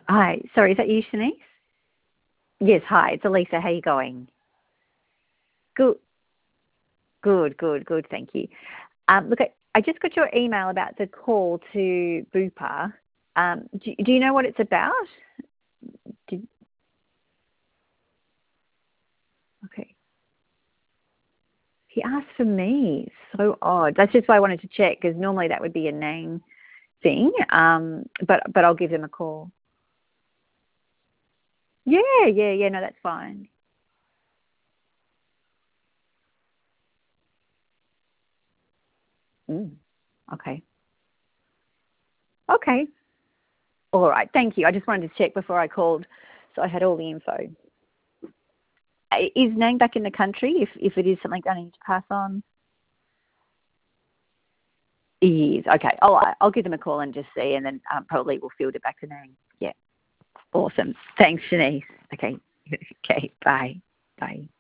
Hi. Sorry, is that you, Shanice? Yes, hi. It's Elisa. How are you going? Good. Good. Thank you. Look, I just got your email about the call to Bupa. Do you know what it's about? Did, okay. He asked for me. So odd. That's just why I wanted to check, because normally that would be a name thing. But I'll give them a call. Yeah. No, that's fine. Mm, okay. Okay. All right. Thank you. I just wanted to check before I called, so I had all the info. Is Nang back in the country? If it is something that I need to pass on, he is. Okay. I'll give them a call and just see, and then probably we'll field it back to Nang. Yeah. Awesome. Thanks, Shanice. Okay. Okay. Bye. Bye.